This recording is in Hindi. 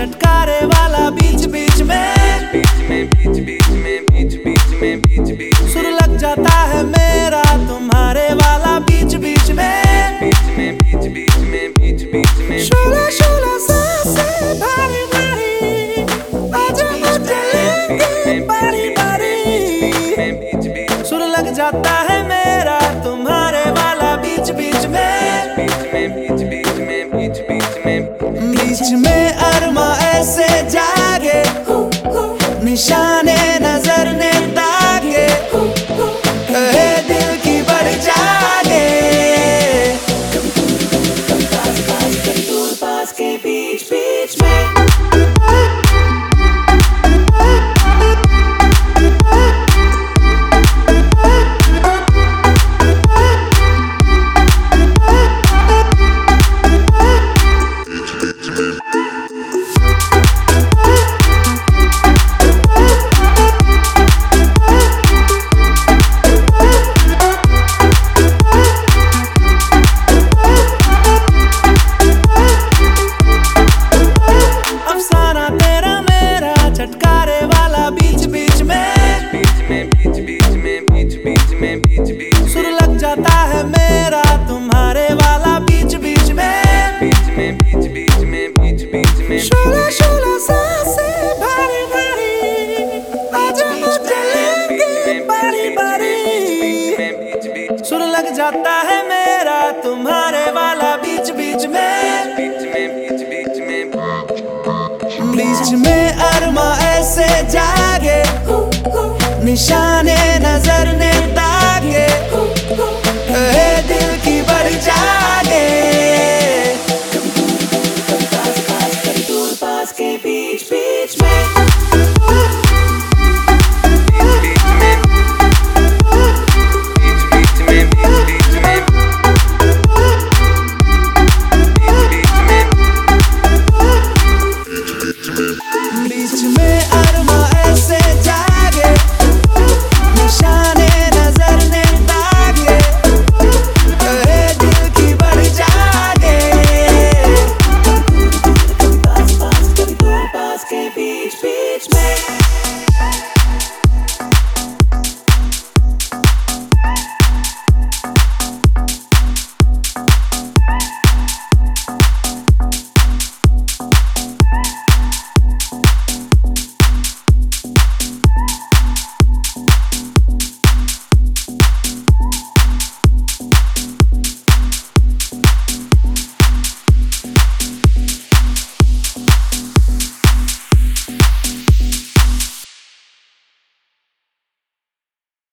छटकारे वाला बीच बीच में सुर लग जाता है मेरा तुम्हारे वाला बीच बीच में शोला शोला सांसें भारी भारी बाजा बजेंगे बारी बारी सुर लग जाता है मेरा तुम्हारे वाला बीच बीच में बीच में अरमा ऐसे जागे निशाने नजर ने ताके कहे दिल की बढ़ जागे कभी दूर पास के बीच बीच में छटकारे वाला बीच बीच में सुर लग जाता है मेरा तुम्हारे वाला बीच बीच में शोला शोला सांसें भारी भारी बाजा बजेंगे बारी बारी सुर लग जाता है मेरा तुम्हारे वाला बीच बीच में बीच में अरमा ऐसे जागे निशाने नजर ने ताके